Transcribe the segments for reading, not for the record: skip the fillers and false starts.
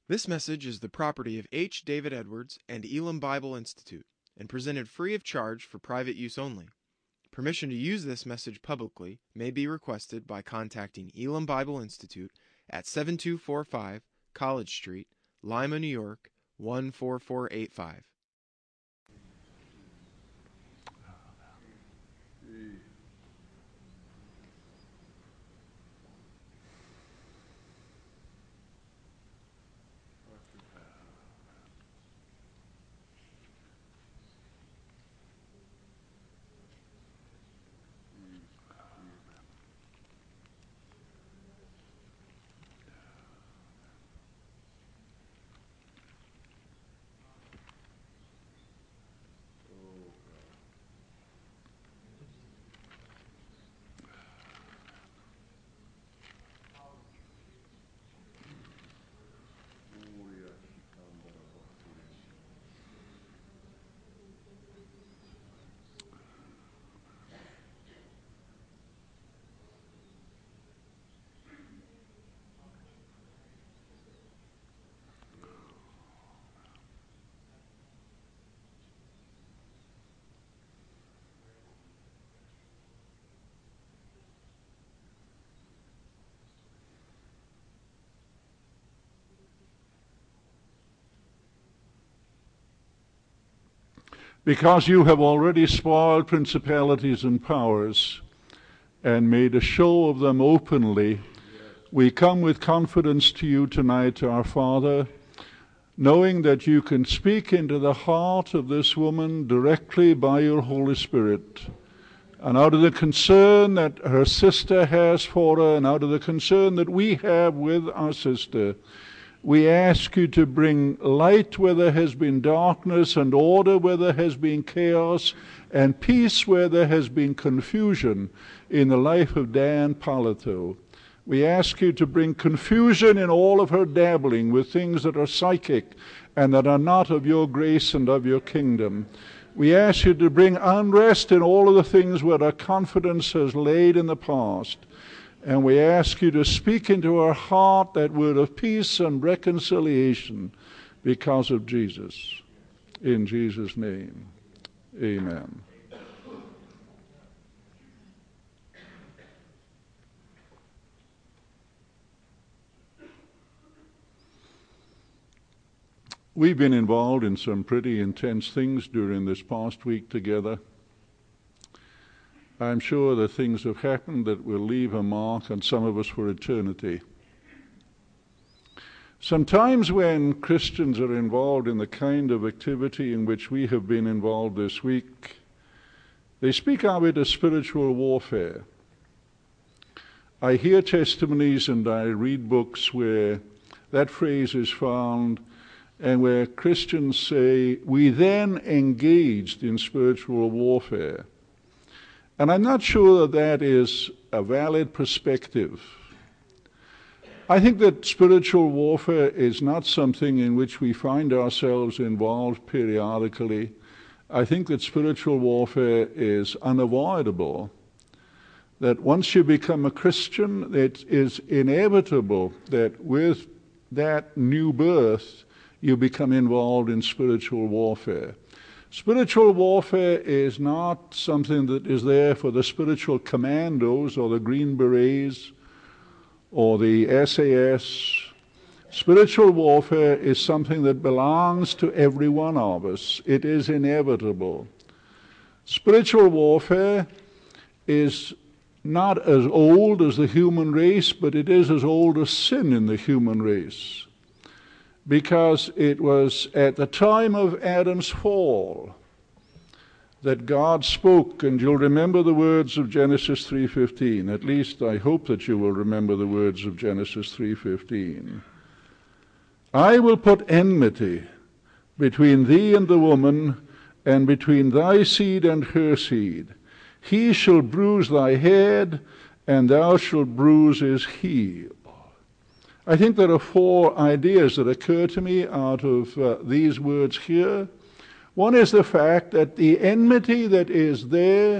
This message is the property of H. David Edwards and Elam Bible Institute and presented free of charge for private use only. Permission to use this message publicly may be requested by contacting Elam Bible Institute at 7245 College Street, Lima, New York, 14485. Because you have already spoiled principalities and powers and made a show of them openly, we come with confidence to you tonight, our Father, knowing that you can speak into the heart of this woman directly by your Holy Spirit. And out of the concern that her sister has for her, and out of the concern that we have with our sister, we ask you to bring light where there has been darkness, and order where there has been chaos, and peace where there has been confusion in the life of Dan Palito. We ask you to bring confusion in all of her dabbling with things that are psychic and that are not of your grace and of your kingdom. We ask you to bring unrest in all of the things where our confidence has laid in the past. And we ask you to speak into our heart that word of peace and reconciliation because of Jesus. In Jesus' name, amen. We've been involved in some pretty intense things during this past week together. I'm sure that things have happened that will leave a mark on some of us for eternity. Sometimes when Christians are involved in the kind of activity in which we have been involved this week, they speak of it as spiritual warfare. I hear testimonies and I read books where that phrase is found, and where Christians say, we then engaged in spiritual warfare. And I'm not sure that that is a valid perspective. I think that spiritual warfare is not something in which we find ourselves involved periodically. I think that spiritual warfare is unavoidable. That once you become a Christian, it is inevitable that with that new birth, you become involved in spiritual warfare. Spiritual warfare is not something that is there for the spiritual commandos or the Green Berets or the SAS. Spiritual warfare is something that belongs to every one of us. It is inevitable. Spiritual warfare is not as old as the human race, but it is as old as sin in the human race. Because it was at the time of Adam's fall that God spoke, and you'll remember the words of Genesis 3:15. At least I hope that you will remember the words of Genesis 3:15. I will put enmity between thee and the woman, and between thy seed and her seed. He shall bruise thy head, and thou shalt bruise his heel. I think there are four ideas that occur to me out of these words here. One is the fact that the enmity that is there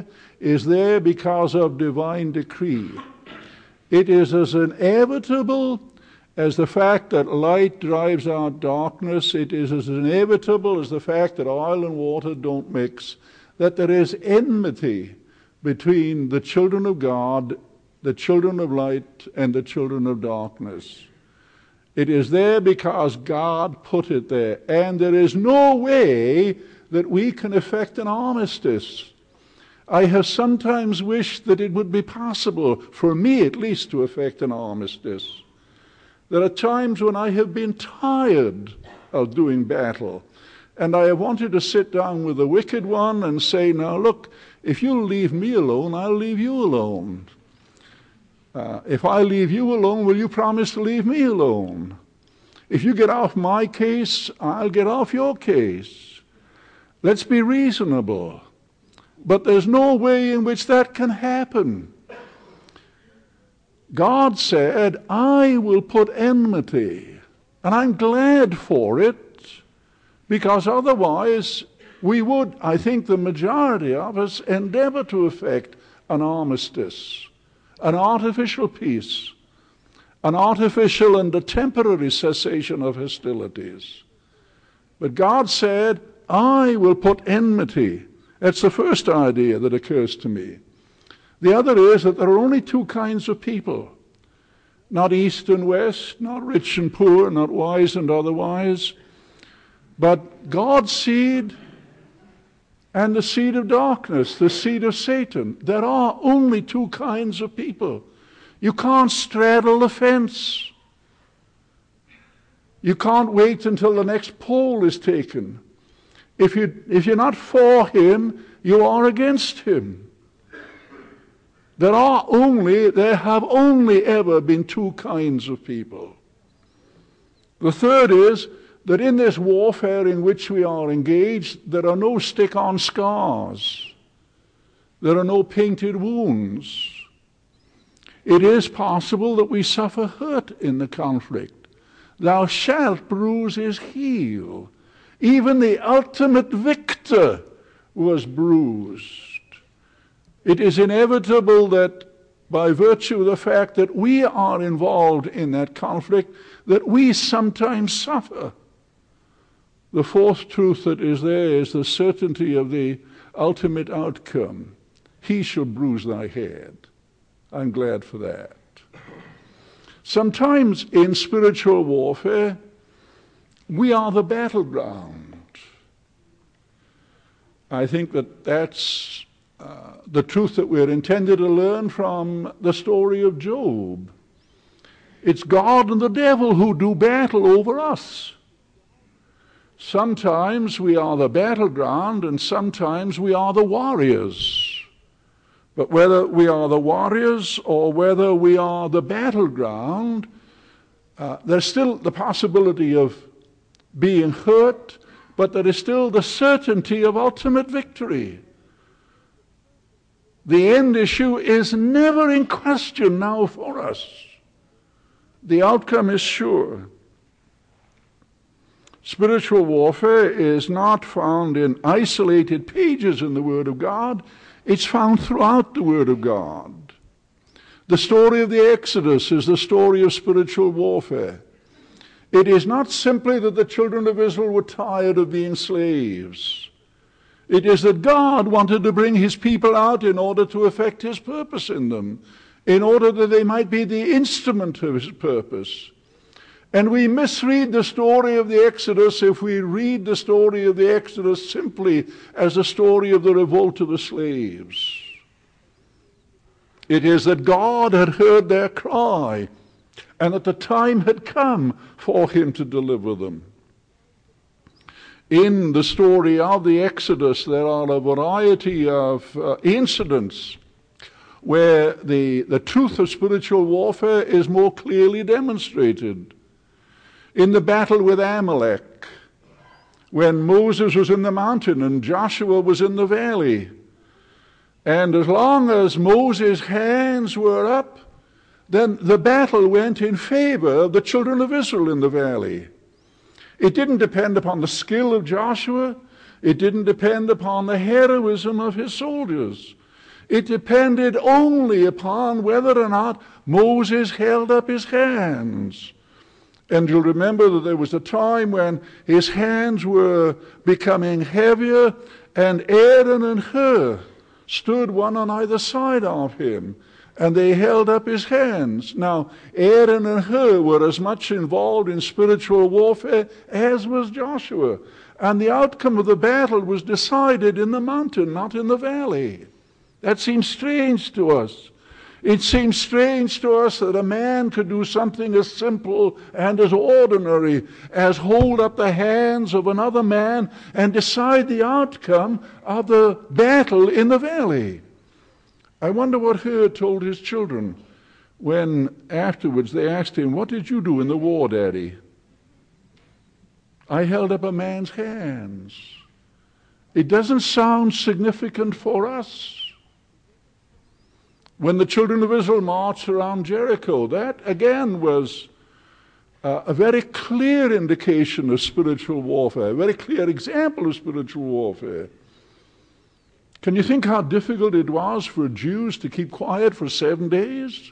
because of divine decree. It is as inevitable as the fact that light drives out darkness. It is as inevitable as the fact that oil and water don't mix, that there is enmity between the children of God, the children of light, and the children of darkness. It is there because God put it there, and there is no way that we can effect an armistice. I have sometimes wished that it would be possible, for me at least, to effect an armistice. There are times when I have been tired of doing battle, and I have wanted to sit down with the wicked one and say, now look, if you'll leave me alone, I'll leave you alone. If I leave you alone, will you promise to leave me alone? If you get off my case, I'll get off your case. Let's be reasonable. But there's no way in which that can happen. God said, I will put enmity. And I'm glad for it, because otherwise we would, I think the majority of us, endeavor to effect an armistice, an artificial peace, an artificial and a temporary cessation of hostilities. But God said, I will put enmity. That's the first idea that occurs to me. The other is that there are only two kinds of people. Not east and west, not rich and poor, not wise and otherwise, but God's seed and the seed of darkness, the seed of Satan. There are only two kinds of people. You can't straddle the fence. You can't wait until the next poll is taken. If you're not for him, you are against him. There have only ever been two kinds of people. The third is that in this warfare in which we are engaged, there are no stick-on scars. There are no painted wounds. It is possible that we suffer hurt in the conflict. Thou shalt bruise his heel. Even the ultimate victor was bruised. It is inevitable that by virtue of the fact that we are involved in that conflict, that we sometimes suffer. The fourth truth that is there is the certainty of the ultimate outcome. He shall bruise thy head. I'm glad for that. Sometimes in spiritual warfare, we are the battleground. I think that that's the truth that we're intended to learn from the story of Job. It's God and the devil who do battle over us. Sometimes we are the battleground and sometimes we are the warriors. But whether we are the warriors or whether we are the battleground, there's still the possibility of being hurt, but there is still the certainty of ultimate victory. The end issue is never in question now for us. The outcome is sure. Spiritual warfare is not found in isolated pages in the Word of God. It's found throughout the Word of God. The story of the Exodus is the story of spiritual warfare. It is not simply that the children of Israel were tired of being slaves. It is that God wanted to bring his people out in order to effect his purpose in them, in order that they might be the instrument of his purpose. And we misread the story of the Exodus if we read the story of the Exodus simply as a story of the revolt of the slaves. It is that God had heard their cry, and that the time had come for him to deliver them. In the story of the Exodus, there are a variety of incidents where the truth of spiritual warfare is more clearly demonstrated. In the battle with Amalek, when Moses was in the mountain and Joshua was in the valley, and as long as Moses' hands were up, then the battle went in favor of the children of Israel in the valley. It didn't depend upon the skill of Joshua. It didn't depend upon the heroism of his soldiers. It depended only upon whether or not Moses held up his hands. And you'll remember that there was a time when his hands were becoming heavier, and Aaron and Hur stood one on either side of him, and they held up his hands. Now, Aaron and Hur were as much involved in spiritual warfare as was Joshua. And the outcome of the battle was decided in the mountain, not in the valley. That seems strange to us. It seems strange to us that a man could do something as simple and as ordinary as hold up the hands of another man and decide the outcome of the battle in the valley. I wonder what Hur told his children when afterwards they asked him, "What did you do in the war, Daddy?" "I held up a man's hands." It doesn't sound significant for us. When the children of Israel marched around Jericho, that again was a very clear indication of spiritual warfare, a very clear example of spiritual warfare. Can you think how difficult it was for Jews to keep quiet for 7 days?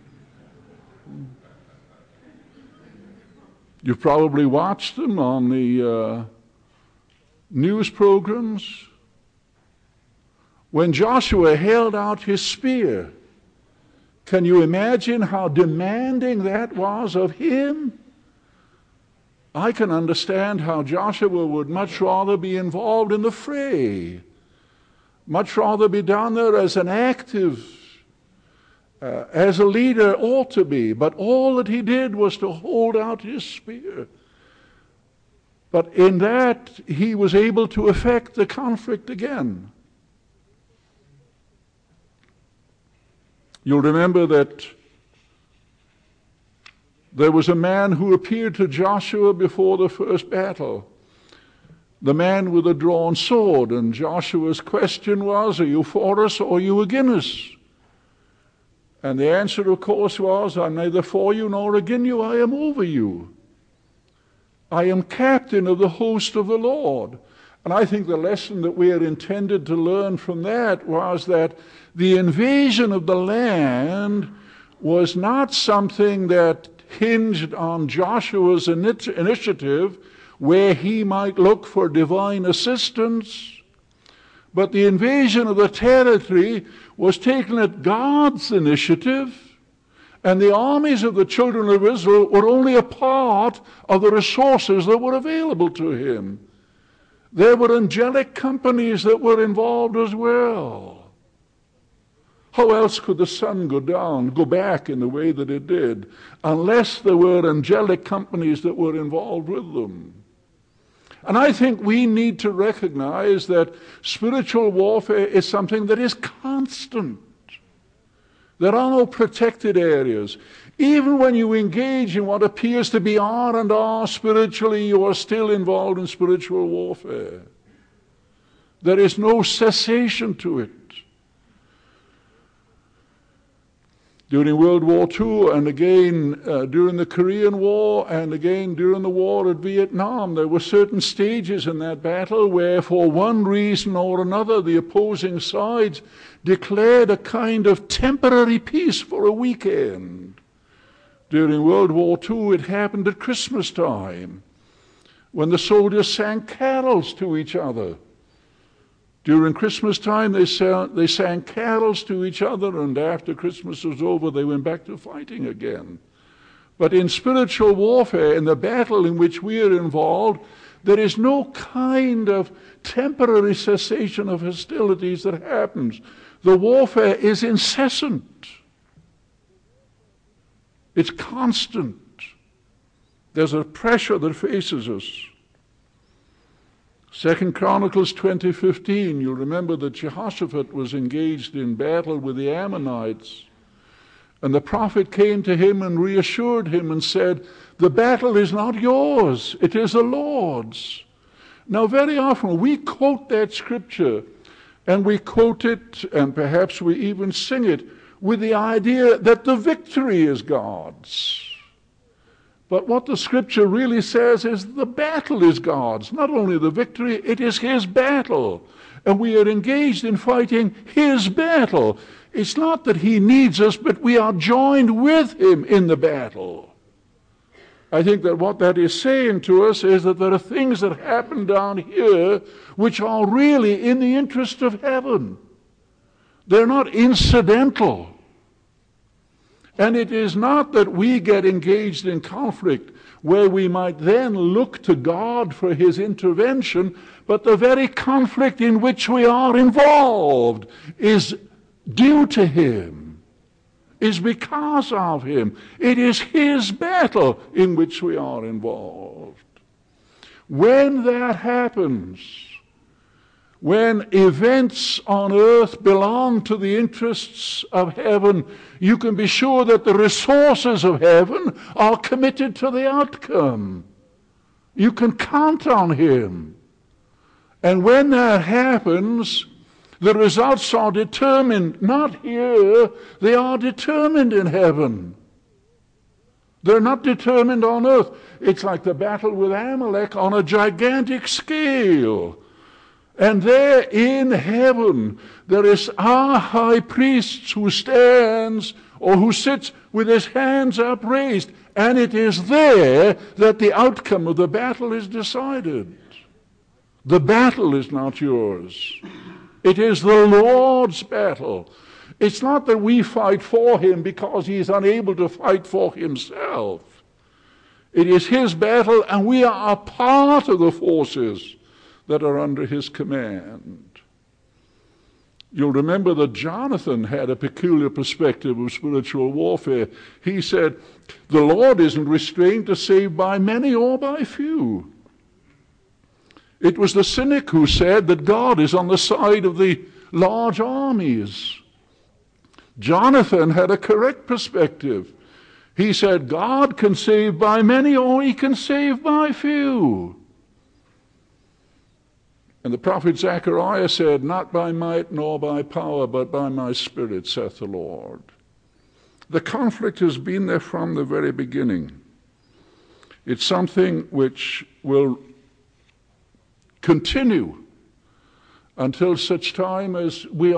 You've probably watched them on the news programs. When Joshua held out his spear, can you imagine how demanding that was of him? I can understand how Joshua would much rather be involved in the fray, much rather be down there as an active, as a leader ought to be. But all that he did was to hold out his spear. But in that, he was able to effect the conflict again. You'll remember that there was a man who appeared to Joshua before the first battle, the man with a drawn sword, and Joshua's question was, "Are you for us or are you against us?" And the answer, of course, was, "I'm neither for you nor against you, I am over you. I am captain of the host of the Lord." And I think the lesson that we are intended to learn from that was that the invasion of the land was not something that hinged on Joshua's initiative, where he might look for divine assistance, but the invasion of the territory was taken at God's initiative, and the armies of the children of Israel were only a part of the resources that were available to him. There were angelic companies that were involved as well. How else could the sun go back in the way that it did, unless there were angelic companies that were involved with them? And I think we need to recognize that spiritual warfare is something that is constant. There are no protected areas. Even when you engage in what appears to be R&R spiritually, you are still involved in spiritual warfare. There is no cessation to it. During World War II, and again during the Korean War, and again during the war at Vietnam, there were certain stages in that battle where, for one reason or another, the opposing sides declared a kind of temporary peace for a weekend. During World War II, it happened at Christmas time, when the soldiers sang carols to each other. During Christmas time, they sang carols to each other, and after Christmas was over, they went back to fighting again. But in spiritual warfare, in the battle in which we are involved, there is no kind of temporary cessation of hostilities that happens. The warfare is incessant. It's constant. There's a pressure that faces us. 2 Chronicles 20:15, you'll remember that Jehoshaphat was engaged in battle with the Ammonites. And the prophet came to him and reassured him and said, "The battle is not yours, it is the Lord's." Now, very often we quote that scripture, and we quote it, and perhaps we even sing it, with the idea that the victory is God's. But what the scripture really says is the battle is God's. Not only the victory, it is his battle. And we are engaged in fighting his battle. It's not that he needs us, but we are joined with him in the battle. I think that what that is saying to us is that there are things that happen down here which are really in the interest of heaven. They're not incidental. And it is not that we get engaged in conflict where we might then look to God for his intervention, but the very conflict in which we are involved is due to him, is because of him. It is his battle in which we are involved. When that happens, when events on earth belong to the interests of heaven, you can be sure that the resources of heaven are committed to the outcome. You can count on him. And when that happens, the results are determined not here, they are determined in heaven. They're not determined on earth. It's like the battle with Amalek on a gigantic scale. And there in heaven, there is our high priest who stands or who sits with his hands upraised. And it is there that the outcome of the battle is decided. The battle is not yours. It is the Lord's battle. It's not that we fight for him because he is unable to fight for himself. It is his battle, and we are a part of the forces that are under his command. You'll remember that Jonathan had a peculiar perspective of spiritual warfare. He said, the Lord isn't restrained to save by many or by few. It was the cynic who said that God is on the side of the large armies. Jonathan had a correct perspective. He said, God can save by many or he can save by few. And the prophet Zechariah said, not by might nor by power, but by my spirit, saith the Lord. The conflict has been there from the very beginning. It's something which will continue until such time as we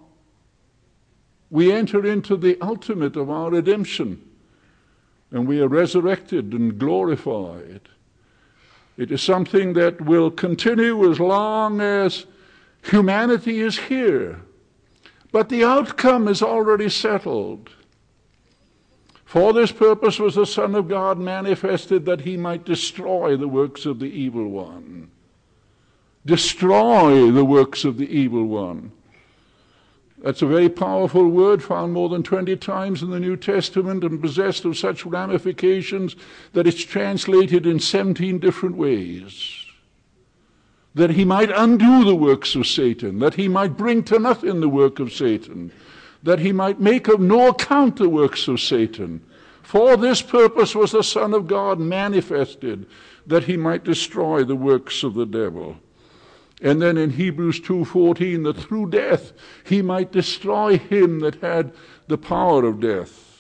enter into the ultimate of our redemption, and we are resurrected and glorified. It is something that will continue as long as humanity is here. But the outcome is already settled. For this purpose was the Son of God manifested, that he might destroy the works of the evil one. Destroy the works of the evil one. That's a very powerful word, found more than 20 times in the New Testament and possessed of such ramifications that it's translated in 17 different ways. That he might undo the works of Satan, that he might bring to nothing the work of Satan, that he might make of no account the works of Satan. For this purpose was the Son of God manifested, that he might destroy the works of the devil. And then in Hebrews 2:14, that through death he might destroy him that had the power of death.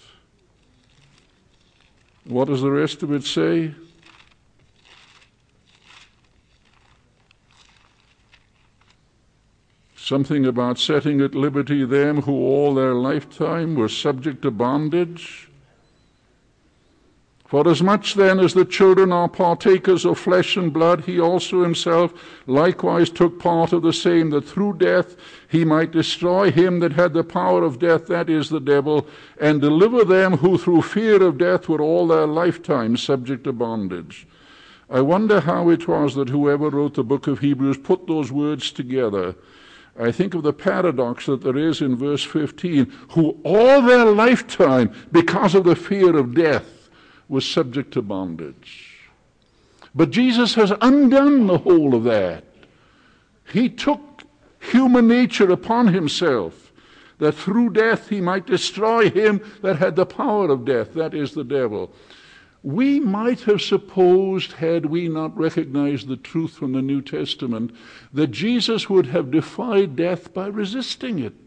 What does the rest of it say? Something about setting at liberty them who all their lifetime were subject to bondage. Forasmuch then as the children are partakers of flesh and blood, he also himself likewise took part of the same, that through death he might destroy him that had the power of death, that is, the devil, and deliver them who through fear of death were all their lifetime subject to bondage. I wonder how it was that whoever wrote the book of Hebrews put those words together. I think of the paradox that there is in verse 15, who all their lifetime, because of the fear of death, was subject to bondage. But Jesus has undone the whole of that. He took human nature upon himself, that through death he might destroy him that had the power of death, that is, the devil. We might have supposed, had we not recognized the truth from the New Testament, that Jesus would have defied death by resisting it.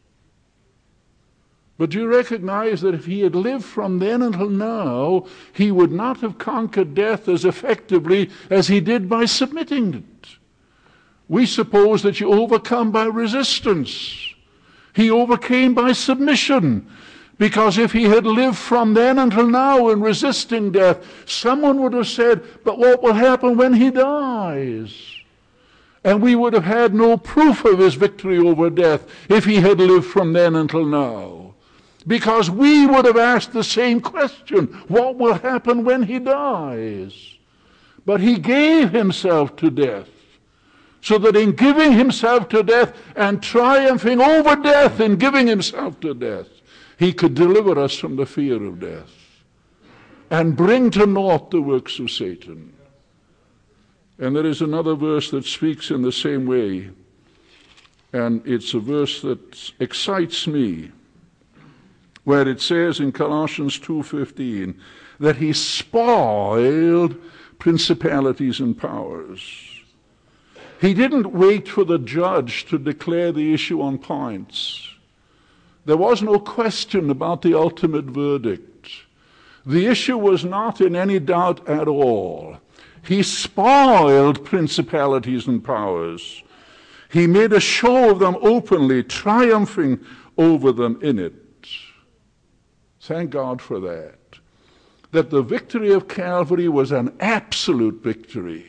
But do you recognize that if he had lived from then until now, he would not have conquered death as effectively as he did by submitting it? We suppose that you overcome by resistance. He overcame by submission. Because if he had lived from then until now in resisting death, someone would have said, but what will happen when he dies? And we would have had no proof of his victory over death if he had lived from then until now. Because we would have asked the same question, what will happen when he dies? But he gave himself to death, so that in giving himself to death and triumphing over death in giving himself to death, he could deliver us from the fear of death and bring to naught the works of Satan. And there is another verse that speaks in the same way, and it's a verse that excites me, where it says in Colossians 2:15 that he spoiled principalities and powers. He didn't wait for the judge to declare the issue on points. There was no question about the ultimate verdict. The issue was not in any doubt at all. He spoiled principalities and powers. He made a show of them openly, triumphing over them in it. Thank God for that. That the victory of Calvary was an absolute victory.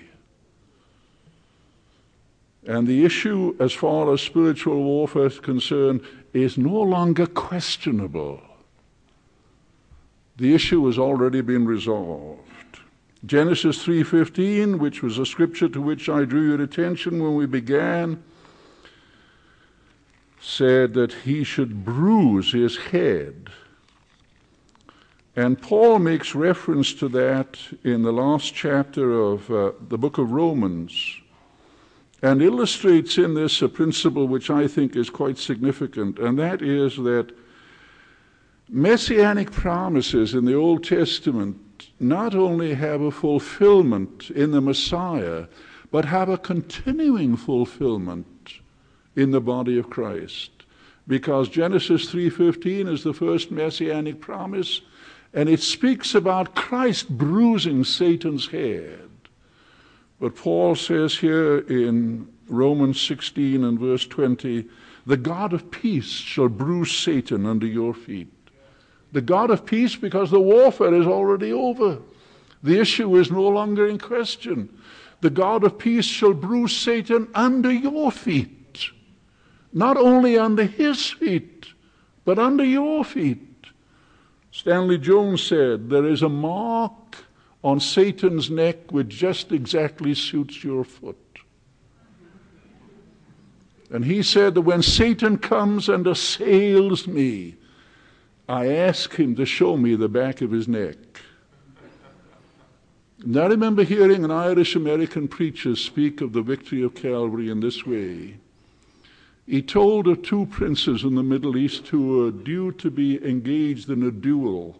And the issue, as far as spiritual warfare is concerned, is no longer questionable. The issue has already been resolved. Genesis 3:15, which was a scripture to which I drew your attention when we began, said that he should bruise his head. And Paul makes reference to that in the last chapter of the book of Romans, and illustrates in this a principle which I think is quite significant, and that is that messianic promises in the Old Testament not only have a fulfillment in the Messiah, but have a continuing fulfillment in the body of Christ. Because Genesis 3:15 is the first messianic promise, and it speaks about Christ bruising Satan's head. But Paul says here in Romans 16 and verse 20, the God of peace shall bruise Satan under your feet. The God of peace, because the warfare is already over. The issue is no longer in question. The God of peace shall bruise Satan under your feet. Not only under his feet, but under your feet. Stanley Jones said, there is a mark on Satan's neck which just exactly suits your foot. And he said that when Satan comes and assails me, I ask him to show me the back of his neck. And I remember hearing an Irish-American preacher speak of the victory of Calvary in this way. He told of two princes in the Middle East who were due to be engaged in a duel.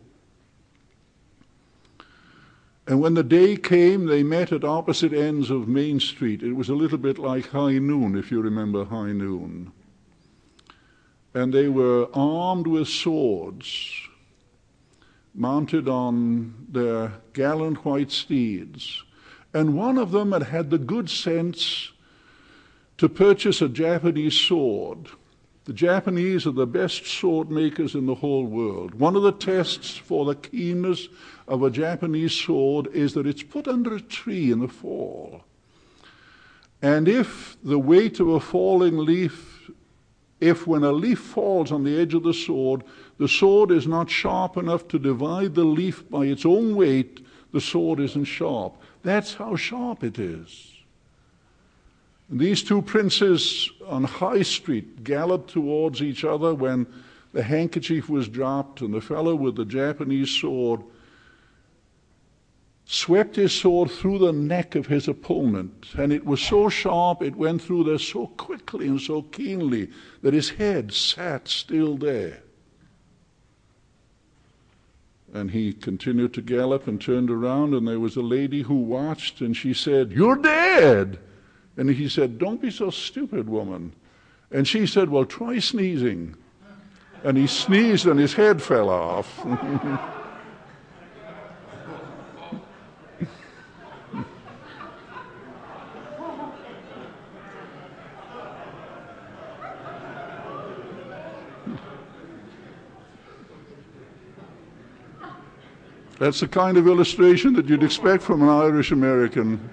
And when the day came, they met at opposite ends of Main Street. It was a little bit like High Noon, if you remember High Noon. And they were armed with swords, mounted on their gallant white steeds. And one of them had had the good sense to purchase a Japanese sword. The Japanese are the best sword makers in the whole world. One of the tests for the keenness of a Japanese sword is that it's put under a tree in the fall. And if the weight of a falling leaf, if when a leaf falls on the edge of the sword is not sharp enough to divide the leaf by its own weight, the sword isn't sharp. That's how sharp it is. And these two princes on High Street galloped towards each other when the handkerchief was dropped, and the fellow with the Japanese sword swept his sword through the neck of his opponent, and it was so sharp, it went through there so quickly and so keenly that his head sat still there. And he continued to gallop and turned around, and there was a lady who watched, and she said, "You're dead!" And he said, "Don't be so stupid, woman." And she said, "Well, try sneezing." And he sneezed and his head fell off. That's the kind of illustration that you'd expect from an Irish American.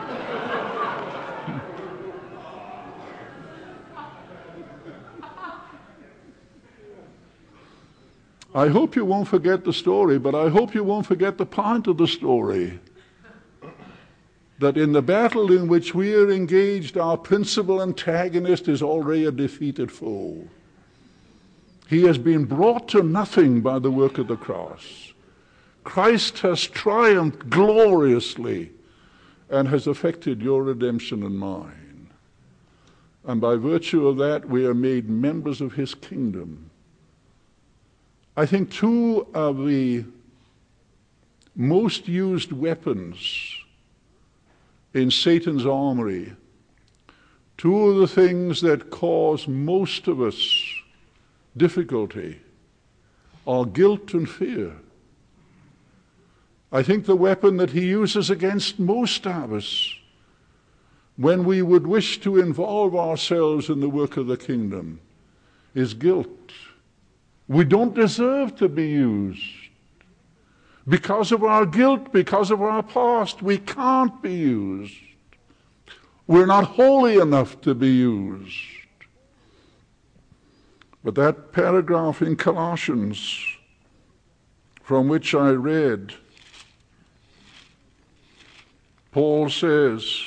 I hope you won't forget the story, but I hope you won't forget the point of the story. That in the battle in which we are engaged, our principal antagonist is already a defeated foe. He has been brought to nothing by the work of the cross. Christ has triumphed gloriously and has effected your redemption and mine. And by virtue of that, we are made members of his kingdom. I think two of the most used weapons in Satan's armory, two of the things that cause most of us difficulty, are guilt and fear. I think the weapon that he uses against most of us when we would wish to involve ourselves in the work of the kingdom is guilt. We don't deserve to be used. Because of our guilt, because of our past, we can't be used. We're not holy enough to be used. But that paragraph in Colossians, from which I read, Paul says,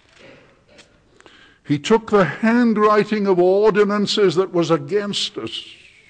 he took the handwriting of ordinances that was against us,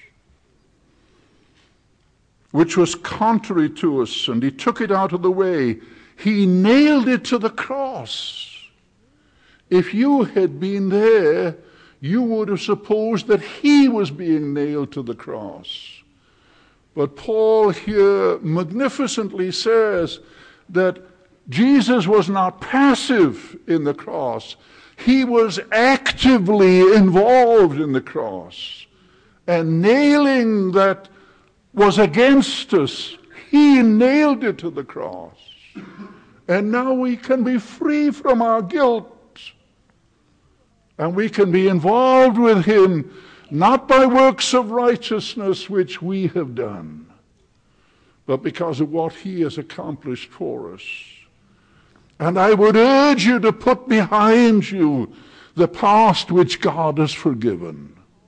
which was contrary to us, and he took it out of the way. He nailed it to the cross. If you had been there, you would have supposed that he was being nailed to the cross. But Paul here magnificently says that Jesus was not passive in the cross. He was actively involved in the cross. And nailing that was against us, he nailed it to the cross. And now we can be free from our guilt. And we can be involved with him, not by works of righteousness which we have done, but because of what he has accomplished for us. And I would urge you to put behind you the past which God has forgiven.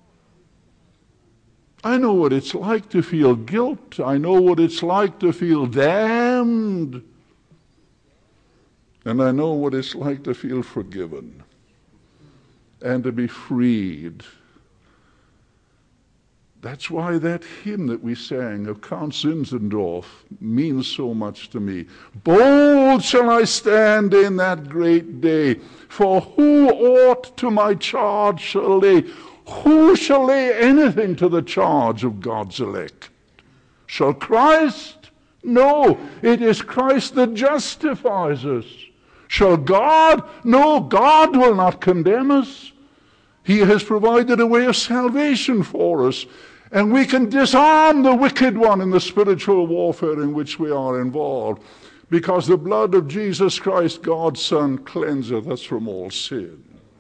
I know what it's like to feel guilt. I know what it's like to feel damned. And I know what it's like to feel forgiven and to be freed. That's why that hymn that we sang of Count Zinzendorf means so much to me. Bold shall I stand in that great day, for who aught to my charge shall lay? Who shall lay anything to the charge of God's elect? Shall Christ? No, it is Christ that justifies us. Shall God? No, God will not condemn us. He has provided a way of salvation for us, and we can disarm the wicked one in the spiritual warfare in which we are involved, because the blood of Jesus Christ, God's Son, cleanseth us from all sin.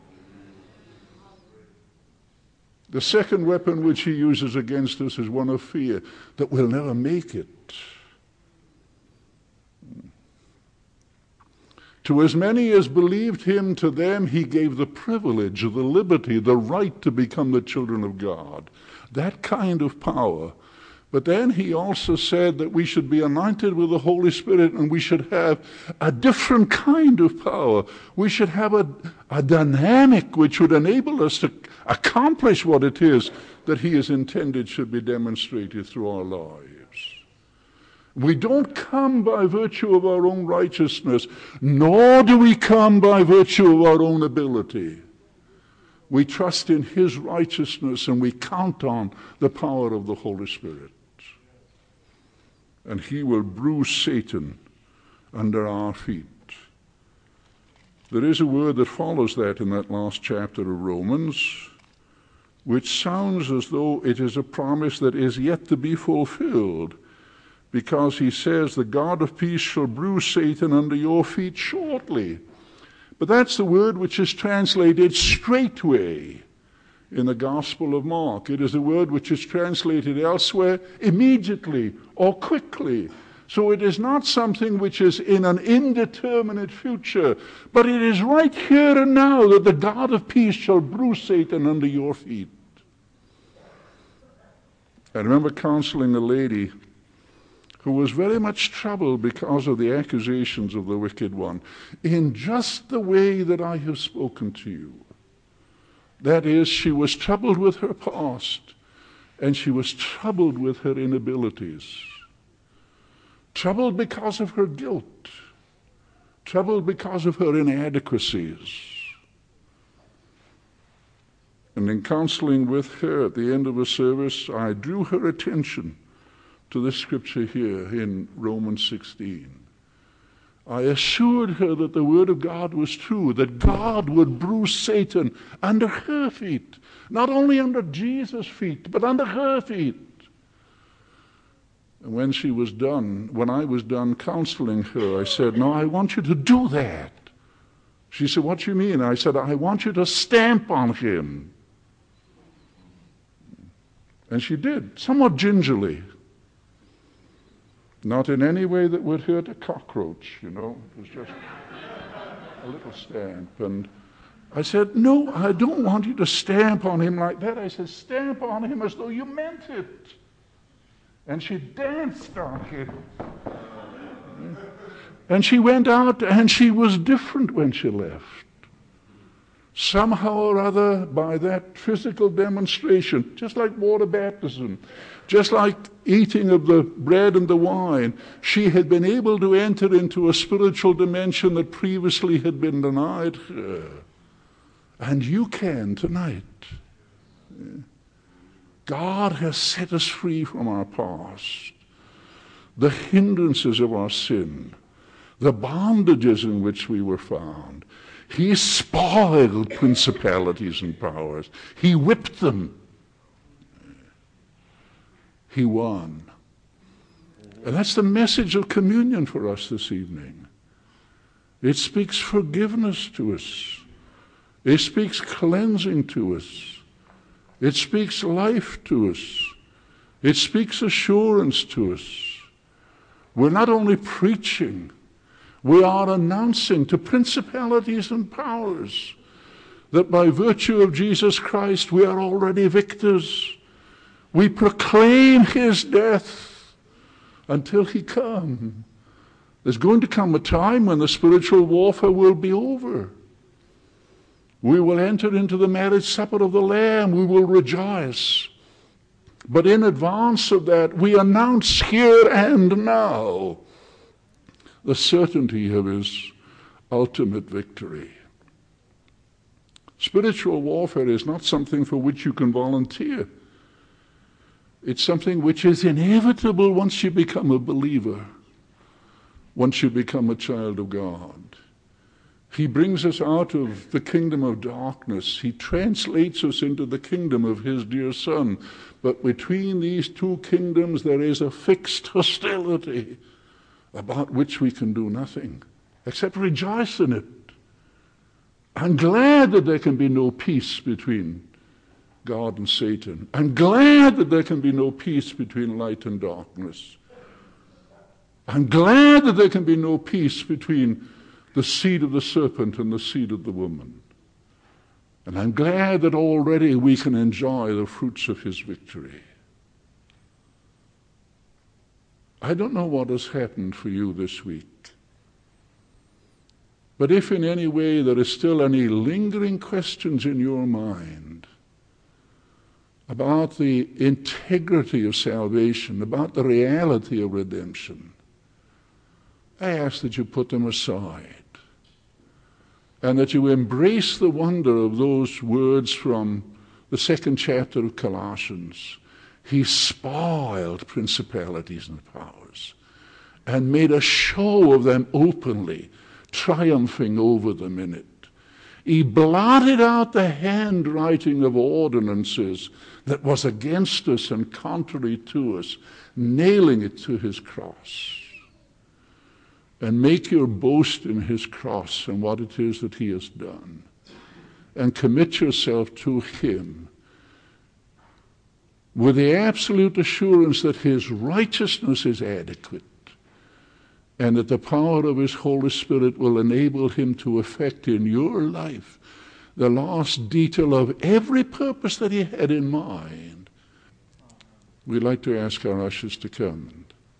The second weapon which he uses against us is one of fear, that we'll never make it. To as many as believed him, to them he gave the privilege, the liberty, the right to become the children of God. That kind of power. But then he also said that we should be anointed with the Holy Spirit, and we should have a different kind of power. We should have a dynamic which would enable us to accomplish what it is that he has intended should be demonstrated through our lives. We don't come by virtue of our own righteousness, nor do we come by virtue of our own ability. We trust in his righteousness, and we count on the power of the Holy Spirit. And he will bruise Satan under our feet. There is a word that follows that in that last chapter of Romans, which sounds as though it is a promise that is yet to be fulfilled, because he says, the God of peace shall bruise Satan under your feet shortly. But that's the word which is translated straightway in the Gospel of Mark. It is a word which is translated elsewhere immediately or quickly. So it is not something which is in an indeterminate future, but it is right here and now that the God of peace shall bruise Satan under your feet. I remember counseling a lady who was very much troubled because of the accusations of the wicked one, in just the way that I have spoken to you. That is, she was troubled with her past, and she was troubled with her inabilities. Troubled because of her guilt. Troubled because of her inadequacies. And in counseling with her at the end of a service, I drew her attention to this scripture here in Romans 16. I assured her that the word of God was true, that God would bruise Satan under her feet, not only under Jesus' feet, but under her feet. And when I was done counseling her, I said, "No, I want you to do that." She said, "What do you mean?" I said, "I want you to stamp on him." And she did, somewhat gingerly. Not in any way that would hurt a cockroach, It was just a little stamp. And I said, "No, I don't want you to stamp on him like that." I said, "Stamp on him as though you meant it." And she danced on him. And she went out, and she was different when she left. Somehow or other, by that physical demonstration, just like water baptism, just like eating of the bread and the wine, she had been able to enter into a spiritual dimension that previously had been denied her. And you can tonight. God has set us free from our past, the hindrances of our sin, the bondages in which we were found. He spoiled principalities and powers. He whipped them. He won. And that's the message of communion for us this evening. It speaks forgiveness to us. It speaks cleansing to us. It speaks life to us. It speaks assurance to us. We're not only preaching, we are announcing to principalities and powers that by virtue of Jesus Christ we are already victors. We proclaim his death until he comes. There's going to come a time when the spiritual warfare will be over. We will enter into the marriage supper of the Lamb. We will rejoice. But in advance of that, we announce here and now the certainty of his ultimate victory. Spiritual warfare is not something for which you can volunteer. It's something which is inevitable once you become a believer, once you become a child of God. He brings us out of the kingdom of darkness. He translates us into the kingdom of his dear Son. But between these two kingdoms there is a fixed hostility about which we can do nothing except rejoice in it. I'm glad that there can be no peace between God and Satan. I'm glad that there can be no peace between light and darkness. I'm glad that there can be no peace between the seed of the serpent and the seed of the woman. And I'm glad that already we can enjoy the fruits of his victory. I don't know what has happened for you this week. But if in any way there is still any lingering questions in your mind about the integrity of salvation, about the reality of redemption, I ask that you put them aside and that you embrace the wonder of those words from the 2nd chapter of Colossians. He spoiled principalities and powers and made a show of them openly, triumphing over them in it. He blotted out the handwriting of ordinances that was against us and contrary to us, nailing it to his cross. And make your boast in his cross and what it is that he has done. And commit yourself to him with the absolute assurance that his righteousness is adequate, and that the power of his Holy Spirit will enable him to effect in your life the last detail of every purpose that he had in mind. We'd like to ask our ushers to come.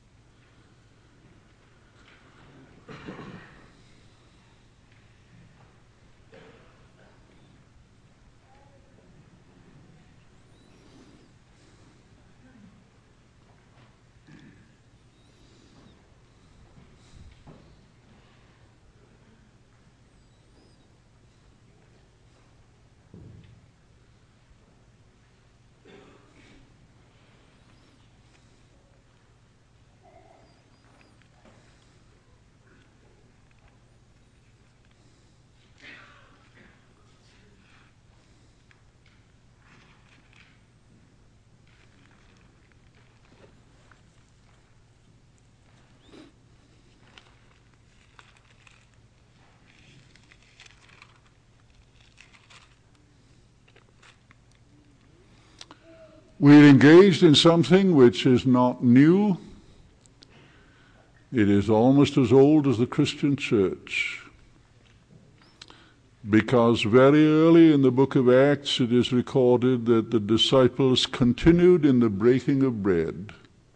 We're engaged in something which is not new. It is almost as old as the Christian church. Because very early in the book of Acts it is recorded that the disciples continued in the breaking of bread.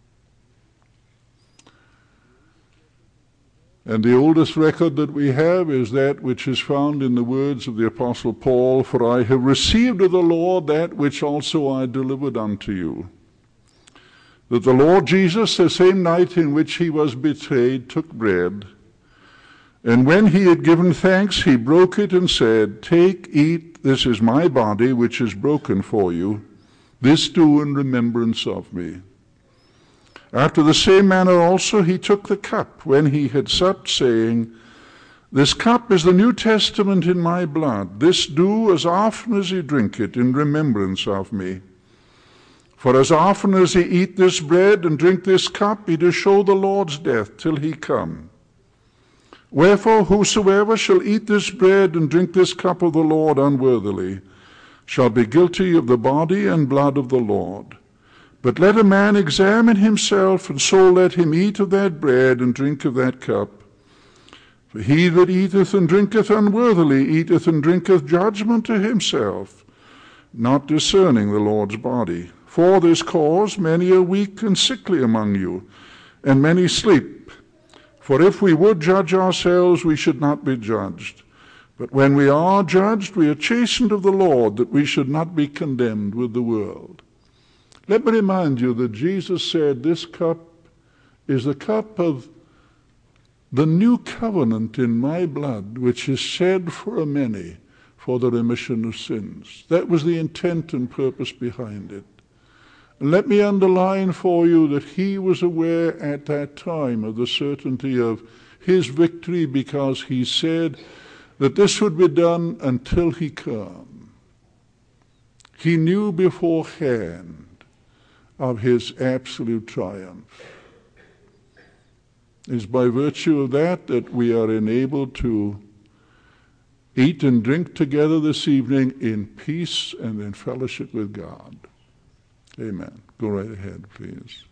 And the oldest record that we have is that which is found in the words of the Apostle Paul, "For I have received of the Lord that which also I delivered unto you. That the Lord Jesus, the same night in which he was betrayed, took bread. And when he had given thanks, he broke it and said, Take, eat, this is my body which is broken for you. This do in remembrance of me. After the same manner also he took the cup when he had supped, saying, This cup is the New Testament in my blood. This do as often as ye drink it in remembrance of me. For as often as ye eat this bread and drink this cup, ye do show the Lord's death till he come. Wherefore whosoever shall eat this bread and drink this cup of the Lord unworthily shall be guilty of the body and blood of the Lord. But let a man examine himself, and so let him eat of that bread and drink of that cup. For he that eateth and drinketh unworthily eateth and drinketh judgment to himself, not discerning the Lord's body. For this cause many are weak and sickly among you, and many sleep. For if we would judge ourselves, we should not be judged. But when we are judged, we are chastened of the Lord, that we should not be condemned with the world. Let me remind you that Jesus said this cup is the cup of the new covenant in my blood, which is shed for many for the remission of sins. That was the intent and purpose behind it. And let me underline for you that he was aware at that time of the certainty of his victory, because he said that this would be done until he come. He knew beforehand of his absolute triumph. It's by virtue of that that we are enabled to eat and drink together this evening in peace and in fellowship with God. Amen. Go right ahead, please.